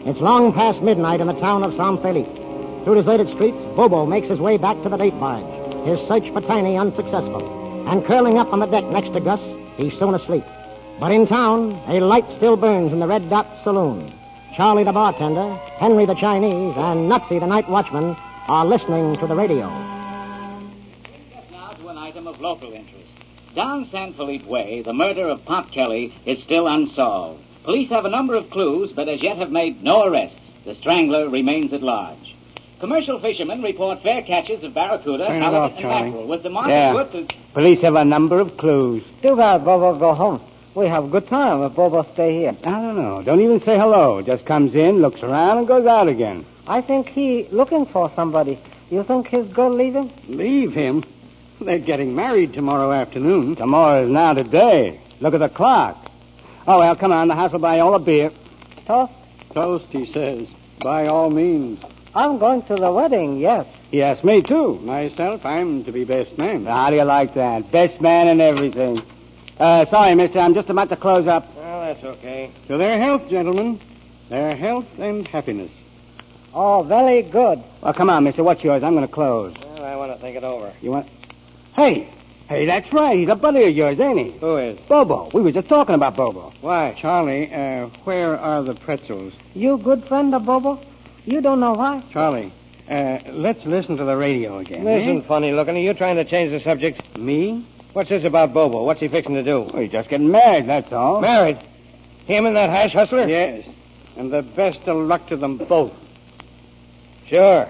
It's long past midnight in the town of San Felipe. Through deserted streets, Bobo makes his way back to the date barge, his search for Tiny unsuccessful. And curling up on the deck next to Gus, he's soon asleep. But in town, a light still burns in the Red Dot Saloon. Charlie the bartender, Henry the Chinese, and Nutsy the night watchman are listening to the radio.
Just now to an item of local interest. Down San Felipe Way, the murder of Pop Kelly is still unsolved. Police have a number of clues, but as yet have made no arrests. The strangler remains at large. Commercial fishermen report fair catches of barracuda,
Turn it
halibut,
off,
and
Charlie.
mackerel, with the market good to...
Police have a number of clues. Too bad Bobo go home. We have a good time if Bobo stay here.
I don't know. Don't even say hello. Just comes in, looks around, and goes out again.
I think he looking for somebody. You think his girl leave him?
Leave him? They're getting married tomorrow afternoon.
Tomorrow is now today. Look at the clock. Oh, well, come on. The house will buy all the beer.
Toast?
Toast, he says. By all means.
I'm going to the wedding, yes.
Yes, me too.
Myself, I'm to be best man.
How do you like that? Best man and everything. Sorry, mister. I'm just about to close up.
Well, that's okay.
To their health, gentlemen. Their health and happiness.
Oh, very good.
Well, come on, mister. What's yours? I'm going to close.
Well, I want to think it over.
You want... Hey, that's right. He's a buddy of yours, ain't he?
Who is?
Bobo. We were just talking about Bobo.
Why?
Charlie, where are the pretzels?
You good friend of Bobo? You don't know why?
Charlie, let's listen to the radio again.
Listen, funny looking. Are you trying to change the subject?
Me?
What's this about Bobo? What's he fixing to do?
Well, he's just getting married, that's all.
Married? Him and that hash hustler?
Yes. And the best of luck to them both.
Sure.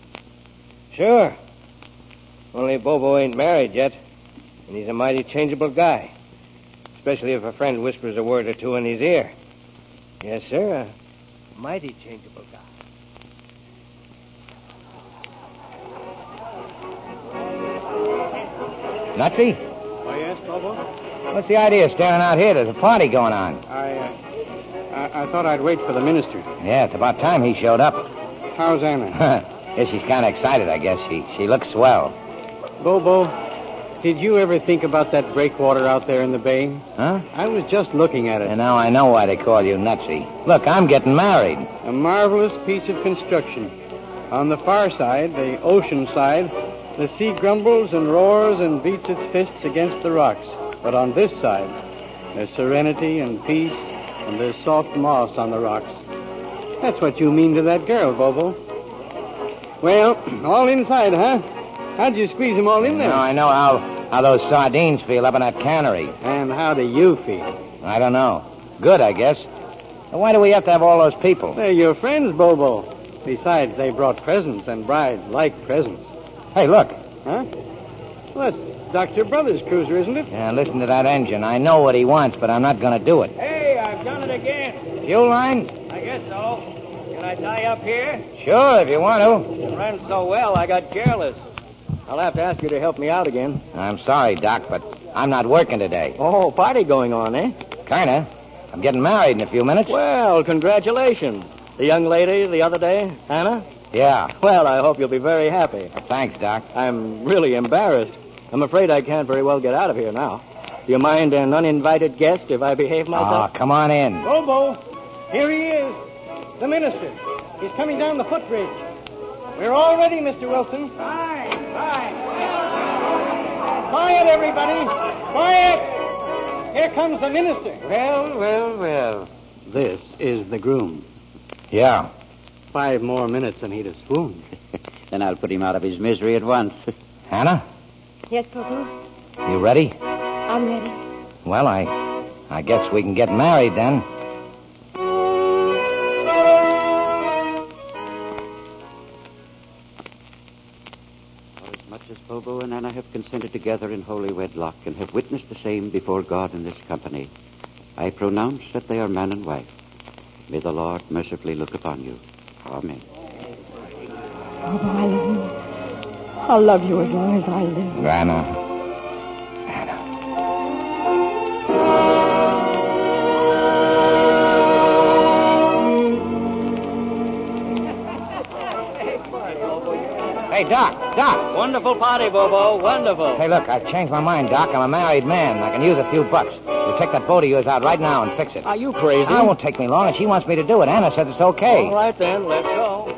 Only Bobo ain't married yet. And he's a mighty changeable guy. Especially if a friend whispers a word or two in his ear. Yes, sir. A mighty changeable guy.
Nutsy?
Oh, yes, Bobo?
What's the idea of staring out here? There's a party going on.
I thought I'd wait for the minister.
Yeah, it's about time he showed up.
How's Anna?
Yeah, she's kind of excited, I guess. She looks swell.
Bobo, did you ever think about that breakwater out there in the bay?
Huh?
I was just looking at it.
And now I know why they call you Nutsy. Look, I'm getting married.
A marvelous piece of construction. On the far side, the ocean side, the sea grumbles and roars and beats its fists against the rocks. But on this side, there's serenity and peace, and there's soft moss on the rocks. That's what you mean to that girl, Bobo. Well, all inside, huh? How'd you squeeze them all in there?
Now I know how those sardines feel up in that cannery.
And how do you feel?
I don't know. Good, I guess. But why do we have to have all those people?
They're your friends, Bobo. Besides, they brought presents, and brides like presents.
Hey, look.
Huh? Well, that's Dr. Brothers' cruiser, isn't it?
Yeah, listen to that engine. I know what he wants, but I'm not going to do it.
Hey, I've done it again.
Fuel line?
I guess so. Can I tie up here?
Sure, if you want to.
It ran so well, I got careless. I'll have to ask you to help me out again.
I'm sorry, Doc, but I'm not working today.
Oh, party going on, eh?
Kinda. I'm getting married in a few minutes.
Well, congratulations. The young lady the other day, Hannah?
Yeah.
Well, I hope you'll be very happy.
Thanks, Doc.
I'm really embarrassed. I'm afraid I can't very well get out of here now. Do you mind an uninvited guest if I behave myself?
Oh, come on in.
Bobo, here he is. The minister. He's coming down the footbridge. We're all ready, Mr. Wilson.
Fine.
Quiet, everybody. Quiet. Here comes the minister. Well. This is the groom.
Yeah.
5 more minutes and he'd have swooned.
Then I'll put him out of his misery at once.
Hannah,
Yes, Bobo?
you ready?
I'm ready.
Well, I guess we can get married then.
Much as Bobo and Anna have consented together in holy wedlock and have witnessed the same before God in this company, I pronounce that they are man and wife. May the Lord mercifully look upon you. Amen.
Bobo, I love you. I'll love you as long as I live.
Anna. Hey, Doc.
Wonderful party, Bobo. Wonderful.
Hey, look, I've changed my mind, Doc. I'm a married man. I can use a few bucks. You
take that boat of yours out right now and fix it.
Are you crazy?
It won't take me long, and she wants me to do it. Anna said it's okay.
All right, then. Let's go.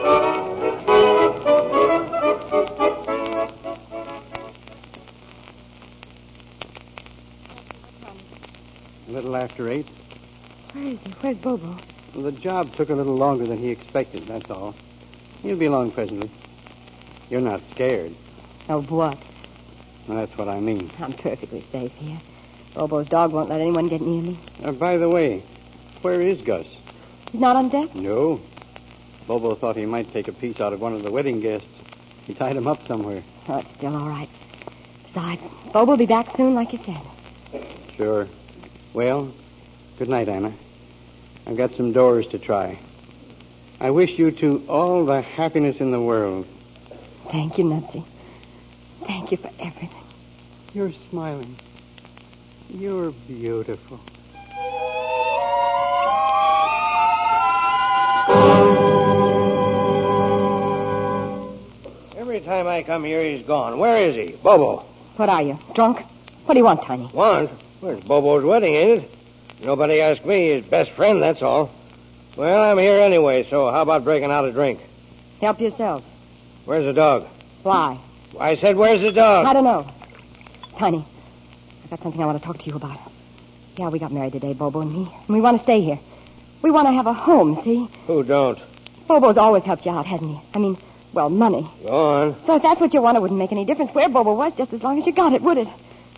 A little after 8.
Where is he? Where's Bobo?
Well, the job took a little longer than he expected, that's all. He'll be along presently. You're not scared.
Of what?
Well, that's what I mean.
I'm perfectly safe here. Bobo's dog won't let anyone get near me.
By the way, where is Gus?
He's not on deck?
No. Bobo thought he might take a piece out of one of the wedding guests. He tied him up somewhere.
Oh, it's still all right. Besides, Bobo will be back soon, like you said.
Sure. Well, good night, Anna. I've got some doors to try. I wish you two all the happiness in the world.
Thank you, Nutsy. Thank you for everything.
You're smiling. You're beautiful.
Every time I come here, he's gone. Where is he? Bobo.
What are you, drunk? What do you want, Tiny?
Want? Well, it's Bobo's wedding, ain't it? Nobody asked me. His best friend, that's all. Well, I'm here anyway, so how about breaking out a drink?
Help yourself.
Where's the dog?
Why?
I said, where's the dog?
I don't know. Tiny, I've got something I want to talk to you about. Yeah, we got married today, Bobo and me. And we want to stay here. We want to have a home, see?
Who don't?
Bobo's always helped you out, hasn't he? I mean, well, money.
Go on.
So if that's what you want, it wouldn't make any difference where Bobo was, just as long as you got it, would it?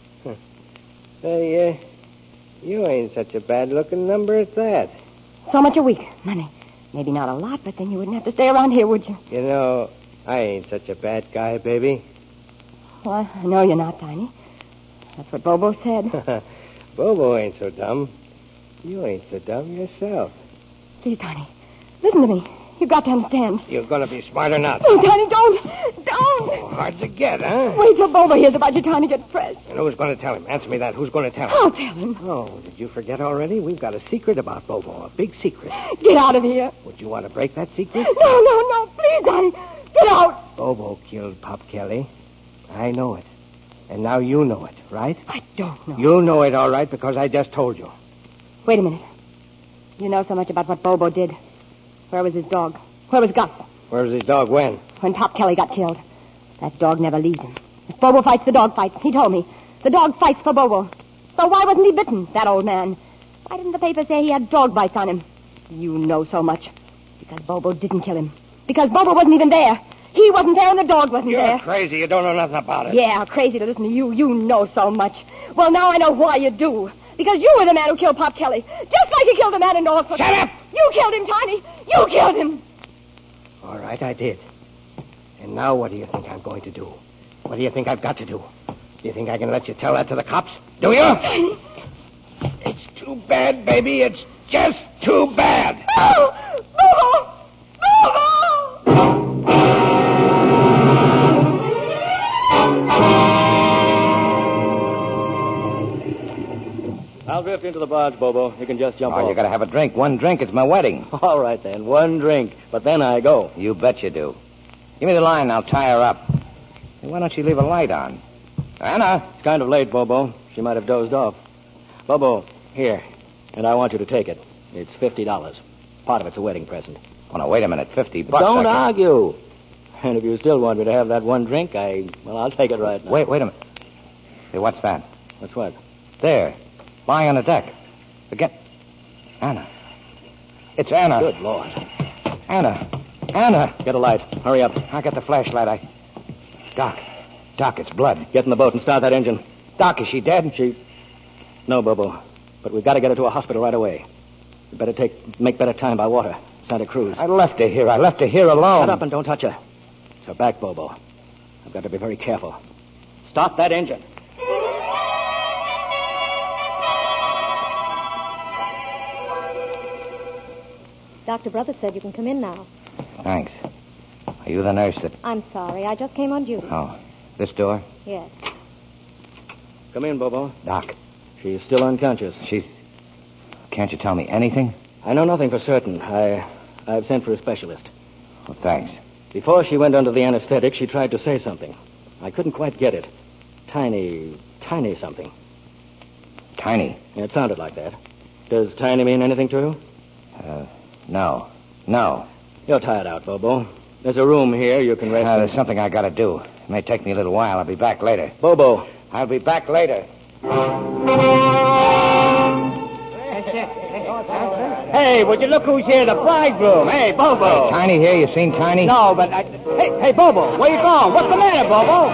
Say, you ain't such a bad-looking number at that.
So much a week. Money. Maybe not a lot, but then you wouldn't have to stay around here, would you?
You know, I ain't such a bad guy, baby.
Well, I know you're not, Tiny. That's what Bobo said.
Bobo ain't so dumb. You ain't so dumb yourself.
See, Tiny, listen to me. You've got to understand.
You're going to be smart or not.
Oh, Tiny, don't.
Oh, hard to get, huh?
Wait till Bobo hears about you trying to get fresh.
And who's going to tell him? Answer me that. Who's going to tell him?
I'll tell him.
Oh, did you forget already? We've got a secret about Bobo. A big secret.
Get out of here.
Would you want to break that secret?
No. Please, Tiny. Get out.
Bobo killed Pop Kelly. I know it. And now you know it, right?
I don't know.
You'll know it all right because I just told you.
Wait a minute. You know so much about what Bobo did. Where was his dog? Where was Gus?
Where was his dog when?
When Pop Kelly got killed. That dog never leaves him. If Bobo fights, the dog fights. He told me. The dog fights for Bobo. So why wasn't he bitten, that old man? Why didn't the paper say he had dog bites on him? You know so much. Because Bobo didn't kill him. Because Bobo wasn't even there. He wasn't there and the dog wasn't there.
You're crazy. You don't know nothing about it.
Yeah, crazy to listen to you. You know so much. Well, now I know why you do. Because you were the man who killed Pop Kelly. Just like you killed the man in Norfolk.
Shut up!
You killed him, Tiny. You killed him.
All right, I did. And now what do you think I'm going to do? What do you think I've got to do? Do you think I can let you tell that to the cops? Do you? It's too bad, baby. It's just too bad.
No! Bobo! Bobo!
I'll drift into the barge, Bobo. You can just jump off.
You gotta have a drink. One drink. It's my wedding.
All right, then. One drink. But then I go.
You bet you do. Give me the line. I'll tie her up. Hey, why don't you leave a light on? Anna.
It's kind of late, Bobo. She might have dozed off. Bobo, here. And I want you to take it. It's $50. Part of it's a wedding present.
Oh, no, wait a minute. $50.
Don't argue. And if you still want me to have that one drink, I'll take it right now.
Wait a minute. Hey, what's that?
What's what?
There. Lying on the deck. Again. Anna. It's Anna.
Good Lord.
Anna.
Get a light. Hurry up.
I got the flashlight. Doc, it's blood.
Get in the boat and start that engine.
Doc, is she dead?
No, Bobo. But we've got to get her to a hospital right away. We better make better time by water. Santa Cruz.
I left her here alone.
Shut up and don't touch her. It's her back, Bobo. I've got to be very careful. Stop that engine.
Dr. Brothers said you can come in now.
Thanks. Are you the nurse that...
I'm sorry. I just came on duty.
Oh, this door?
Yes.
Come in, Bobo.
Doc.
She's still unconscious.
Can't you tell me anything?
I know nothing for certain. I've sent for a specialist.
Oh, thanks.
Before she went under the anesthetic, she tried to say something. I couldn't quite get it. Tiny something.
Tiny.
Yeah, it sounded like that. Does Tiny mean anything to you?
No. No.
You're tired out, Bobo. There's a room here you can rest in.
There's something I gotta do. It may take me a little while. I'll be back later.
Bobo.
I'll be back later.
Hey, would you look who's here? The bridegroom. Hey, Bobo.
Hey, Tiny here. You seen Tiny?
No, but Hey, Bobo, where you going? What's the matter, Bobo?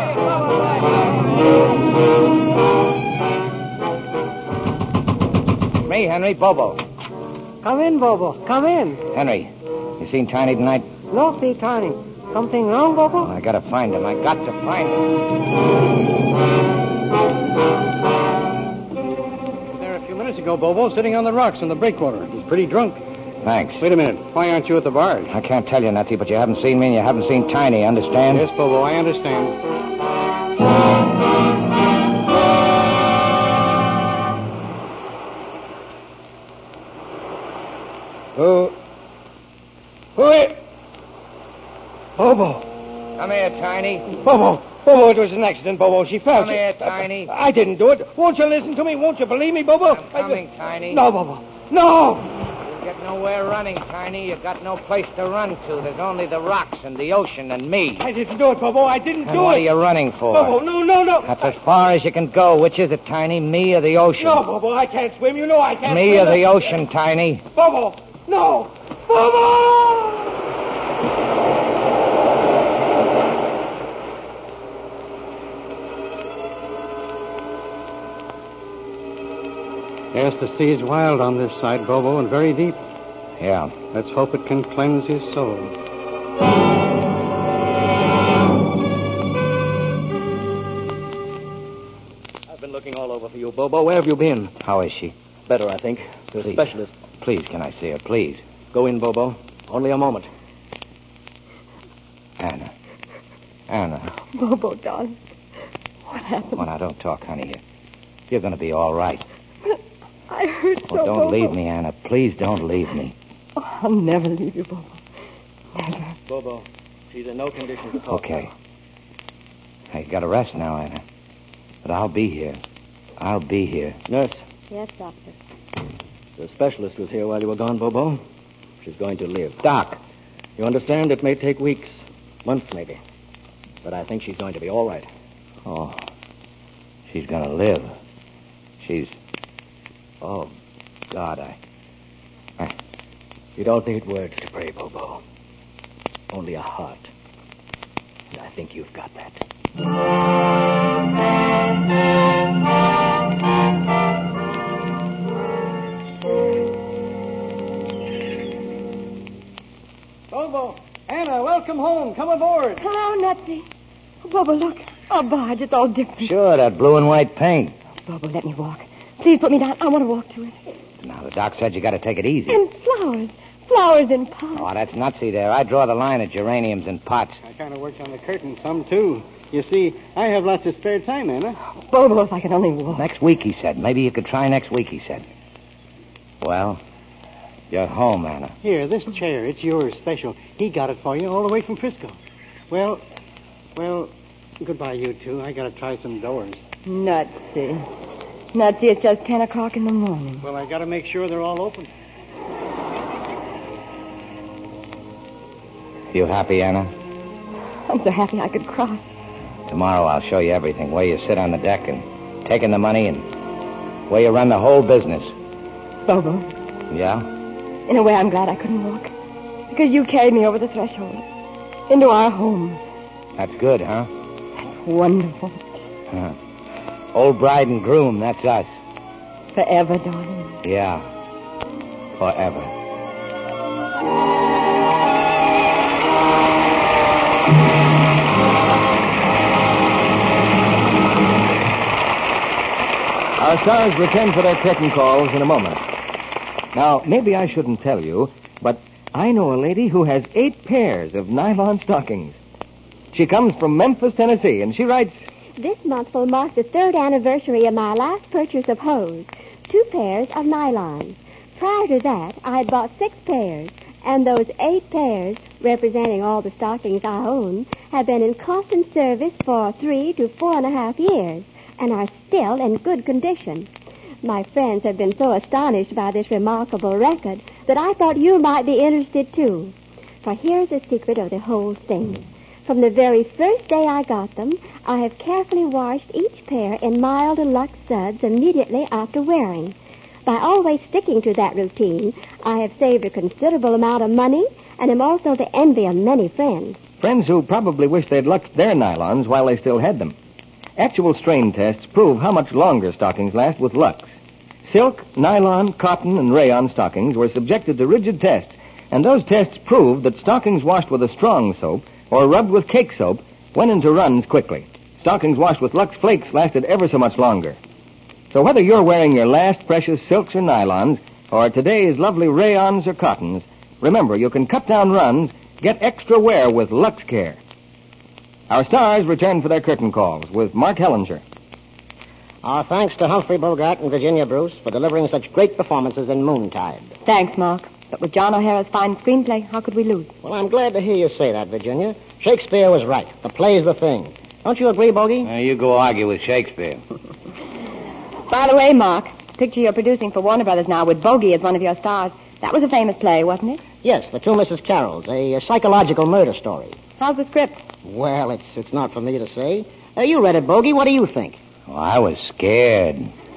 Me, Henry. Bobo.
Come in, Bobo. Come in.
Henry, you seen Tiny tonight?
No, see, Tiny. Something wrong, Bobo?
I gotta find him. I got to find him.
There a few minutes ago, Bobo, sitting on the rocks in the breakwater. He's pretty drunk.
Thanks.
Wait a minute. Why aren't you at the barge?
I can't tell you, Nutty, but you haven't seen me and you haven't seen Tiny, understand?
Yes, Bobo, I understand.
Who is... Bobo.
Come here, Tiny.
Bobo, it was an accident, Bobo. She fell.
Come here, Tiny.
I didn't do it. Won't you listen to me? Won't you believe me, Bobo?
I'm coming, Tiny.
No, Bobo. No!
You get nowhere running, Tiny. You got no place to run to. There's only the rocks and the ocean and me.
I didn't do it, Bobo. I didn't do it.
What are you running for?
Bobo, no.
That's as far as you can go. Which is it, Tiny? Me or the ocean?
No, Bobo, I can't swim. You know I can't
Me
swim.
or the ocean, Tiny?
Bobo, no! Bobo!
Yes, the sea's wild on this side, Bobo, and very deep.
Yeah.
Let's hope it can cleanse his soul.
I've been looking all over for you, Bobo. Where have you been?
How is she?
Better, I think. There's a specialist.
Please, can I see her? Please.
Go in, Bobo. Only a moment.
Anna.
Bobo, darling. What happened?
Well, now, don't talk, honey. You're going to be all right.
I hurt so,
Well, don't
Bobo.
leave me, Anna. Please don't leave me.
Oh, I'll never leave you, Bobo. Never.
Bobo, she's in no condition to talk.
Okay. Now, you got to rest now, Anna. But I'll be here. I'll be here.
Nurse,
Yes, Doctor.
the specialist was here while you were gone, Bobo. She's going to live.
Doc.
You understand? It may take weeks, months maybe. But I think she's going to be all right.
Oh, she's going to live. She's... Oh, God,
You don't need words to pray, Bobo. Only a heart. And I think you've got that.
Bobo, Anna, welcome home. Come aboard.
Hello, Nutsy. Oh, Bobo, look. Our barge, it's all different.
Sure, that blue and white paint.
Bobo, let me walk. Please put me down. I want to walk to it.
Now, the doc said you got to take it easy.
And flowers. Flowers in pots.
Oh, that's nutsy there. I draw the line at geraniums in pots.
I kind of worked on the curtain some, too. You see, I have lots of spare time, Anna.
Bobo, if I could only walk.
Next week, he said. Maybe you could try next week, he said. Well, you're home, Anna.
Here, this chair, it's yours, special. He got it for you all the way from Frisco. Well, goodbye, you two. I got to try some doors.
Nutsy. Nutsy, it's just 10 o'clock in the morning.
Well, I got to make sure they're all open.
You happy, Anna?
I'm so happy I could cry.
Tomorrow I'll show you everything. Where you sit on the deck and taking the money and where you run the whole business.
Bobo,
Yeah?
in a way I'm glad I couldn't walk. Because you carried me over the threshold. Into our home.
That's good, huh?
Wonderful.
Huh. Old bride and groom, that's us.
Forever, darling.
Yeah. Forever.
Our stars return for their curtain calls in a moment. Now, maybe I shouldn't tell you, but I know a lady who has 8 pairs of nylon stockings. She comes from Memphis, Tennessee, and she writes...
This month will mark the 3rd anniversary of my last purchase of hose, 2 pairs of nylon. Prior to that, I had bought 6 pairs, and those 8 pairs, representing all the stockings I own, have been in constant service for 3 to 4.5 years, and are still in good condition. My friends have been so astonished by this remarkable record that I thought you might be interested, too. For here's the secret of the whole thing. From the very first day I got them, I have carefully washed each pair in mild Lux suds immediately after wearing. By always sticking to that routine, I have saved a considerable amount of money and am also the envy of many friends.
Friends who probably wish they'd luxed their nylons while they still had them. Actual strain tests prove how much longer stockings last with Lux. Silk, nylon, cotton, and rayon stockings were subjected to rigid tests, and those tests proved that stockings washed with a strong soap or rubbed with cake soap went into runs quickly. Stockings washed with Lux Flakes lasted ever so much longer. So whether you're wearing your last precious silks or nylons, or today's lovely rayons or cottons, remember you can cut down runs, get extra wear with Lux Care. Our stars return for their curtain calls with Mark Hellinger.
Our thanks to Humphrey Bogart and Virginia Bruce for delivering such great performances in Moontide.
Thanks, Mark. But with John O'Hara's fine screenplay, how could we lose?
Well, I'm glad to hear you say that, Virginia. Shakespeare was right. The play's the thing. Don't you agree, Bogey?
You go argue with Shakespeare.
By the way, Mark, the picture you're producing for Warner Brothers now with Bogey as one of your stars, that was a famous play, wasn't it?
Yes, The Two Mrs. Carrolls, a psychological murder story.
How's the script?
Well, it's not for me to say. You read it, Bogey. What do you think?
Oh, I was scared.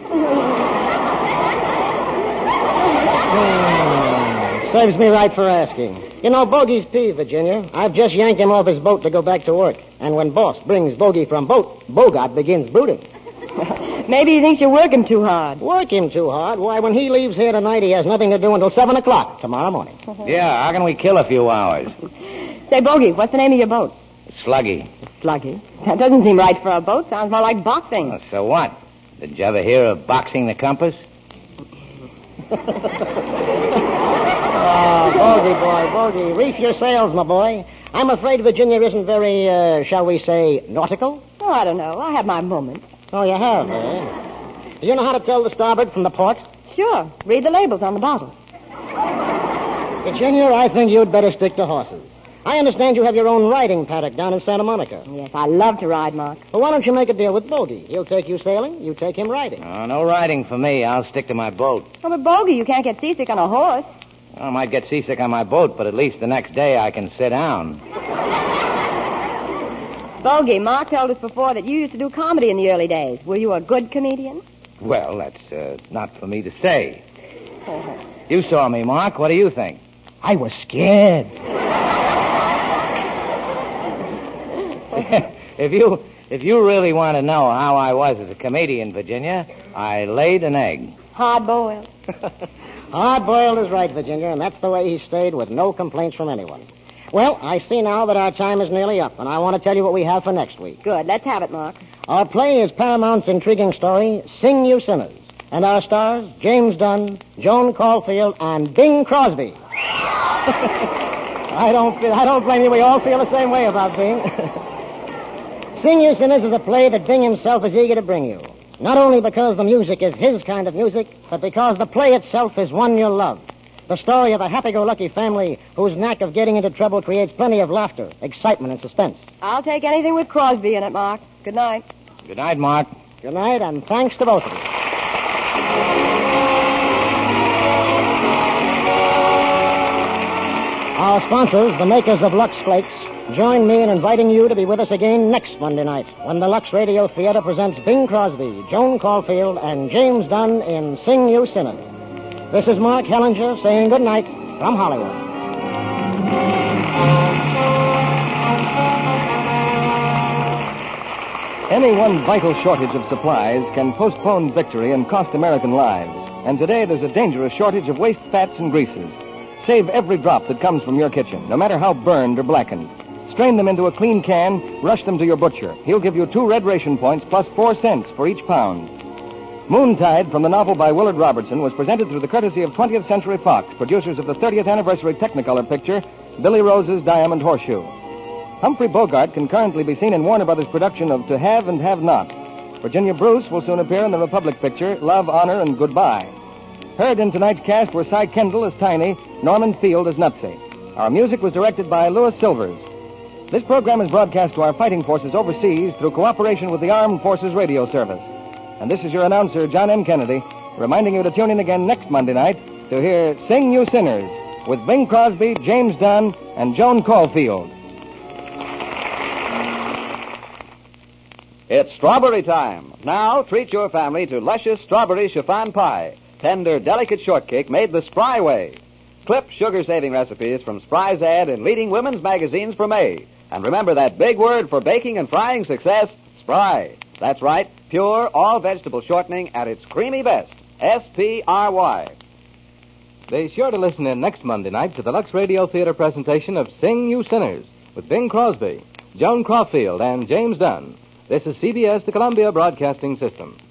Serves me right for asking. You know, Bogey's peeved, Virginia. I've just yanked him off his boat to go back to work. And when boss brings Bogey from boat, Bogart begins brooding.
Maybe he thinks you work him too hard.
Work him too hard? Why, when he leaves here tonight, he has nothing to do until 7 o'clock tomorrow morning.
Yeah, how can we kill a few hours?
Say, Bogey, what's the name of your boat?
Sluggy.
Sluggy? That doesn't seem right for a boat. Sounds more like boxing.
Oh, so what? Did you ever hear of boxing the compass?
Bogey, boy, Bogey. Reef your sails, my boy. I'm afraid Virginia isn't very, shall we say, nautical?
Oh, I don't know. I have my moments.
Oh, you have, eh? Do you know how to tell the starboard from the port?
Sure. Read the labels on the bottle.
Virginia, I think you'd better stick to horses. I understand you have your own riding paddock down in Santa Monica.
Yes, I love to ride, Mark.
Well, why don't you make a deal with Bogey? He'll take you sailing, you take him riding.
Oh, no riding for me. I'll stick to my boat.
Oh, but Bogey, you can't get seasick on a horse.
Well, I might get seasick on my boat, but at least the next day I can sit down.
Bogey, Mark told us before that you used to do comedy in the early days. Were you a good comedian?
Well, that's not for me to say. You saw me, Mark. What do you think?
I was scared.
If you really want to know how I was as a comedian, Virginia, I laid an egg.
Hard-boiled.
Hard-boiled is right, Virginia, and that's the way he stayed with no complaints from anyone. Well, I see now that our time is nearly up, and I want to tell you what we have for next week.
Good. Let's have it, Mark.
Our play is Paramount's intriguing story, Sing You Sinners. And our stars, James Dunn, Joan Caulfield, and Bing Crosby. I don't blame you. We all feel the same way about Bing. Sing You Sinners is a play that Bing himself is eager to bring you. Not only because the music is his kind of music, but because the play itself is one you'll love. The story of a happy-go-lucky family whose knack of getting into trouble creates plenty of laughter, excitement, and suspense.
I'll take anything with Crosby in it, Mark. Good night.
Good night, Mark.
Good night, and thanks to both of you. Our sponsors, the makers of Lux Flakes, join me in inviting you to be with us again next Monday night when the Lux Radio Theater presents Bing Crosby, Joan Caulfield, and James Dunn in Sing You Sinners. This is Mark Hellinger saying good night from Hollywood.
Any one vital shortage of supplies can postpone victory and cost American lives. And today there's a dangerous shortage of waste fats and greases. Save every drop that comes from your kitchen, no matter how burned or blackened. Strain them into a clean can, rush them to your butcher. He'll give you 2 red ration points plus 4 cents for each pound. Moontide, from the novel by Willard Robertson, was presented through the courtesy of 20th Century Fox, producers of the 30th anniversary Technicolor picture, Billy Rose's Diamond Horseshoe. Humphrey Bogart can currently be seen in Warner Brothers' production of To Have and Have Not. Virginia Bruce will soon appear in the Republic picture, Love, Honor, and Goodbye. Heard in tonight's cast were Cy Kendall as Tiny, Norman Field as Nutsy. Our music was directed by Louis Silvers. This program is broadcast to our fighting forces overseas through cooperation with the Armed Forces Radio Service. And this is your announcer, John M. Kennedy, reminding you to tune in again next Monday night to hear Sing You Sinners with Bing Crosby, James Dunn, and Joan Caulfield.
It's strawberry time. Now, treat your family to luscious strawberry chiffon pie. Tender, delicate shortcake made the Spry way. Clip sugar-saving recipes from Spry's ad in leading women's magazines for May. And remember that big word for baking and frying success, Spry. That's right, pure, all-vegetable shortening at its creamy best. S-P-R-Y.
Be sure to listen in next Monday night to the Lux Radio Theater presentation of Sing You Sinners with Bing Crosby, Joan Caulfield, and James Dunn. This is CBS, the Columbia Broadcasting System.